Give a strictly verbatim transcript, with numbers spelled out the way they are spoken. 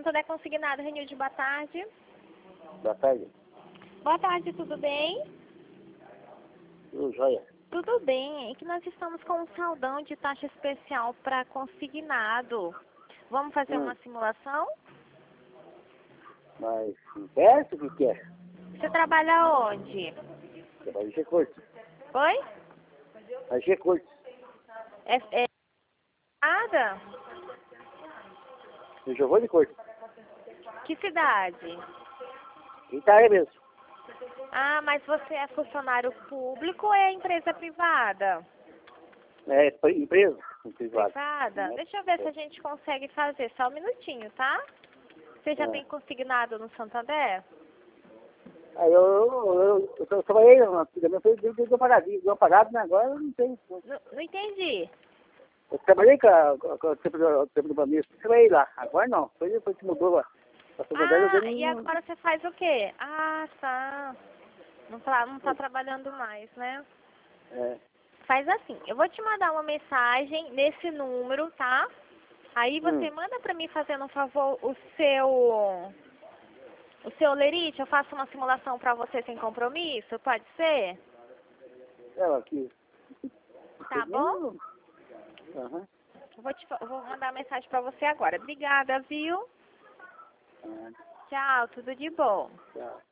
Santander Consignado, Renilde, boa tarde. Boa tarde. Boa tarde, tudo bem? Tudo jóia. Tudo bem, é que nós estamos com um saldão de taxa especial para consignado. Vamos fazer Hum. uma simulação? Mas peço o que quer. Você trabalha onde? Trabalho em G-Curto. Oi? A G-Curto. É, é nada? Eu já vou de Curto. Que cidade? Itália mesmo. Ah, mas você é funcionário público ou é empresa privada? É pri- empresa. Privada. Privada? Né? Deixa eu ver se a gente consegue fazer. Só um minutinho, tá? Você já É. tem consignado no Santander? Aí eu, eu, eu, eu, eu trabalhei na minha foi deu deu parado, deu parado, né? Agora eu não tenho. Não, não entendi. Eu trabalhei com, a- com, a- com o tempo do, tempo do Bamista, trabalhei lá. Agora não. Foi depois que mudou lá. A Santander, eu Ah, dei e um- agora você faz o quê? Ah, tá. Não tá, não tá trabalhando mais, né? É. Faz assim, eu vou te mandar uma mensagem nesse número, tá? Aí você Hum. manda pra mim, fazendo um favor, o seu... O seu lerite, eu faço uma simulação pra você sem compromisso, pode ser? É, aqui. Tá bom? Aham. Eu vou, te, eu vou mandar a mensagem pra você agora. Obrigada, viu? Ah, Tchau, tudo de bom. tá.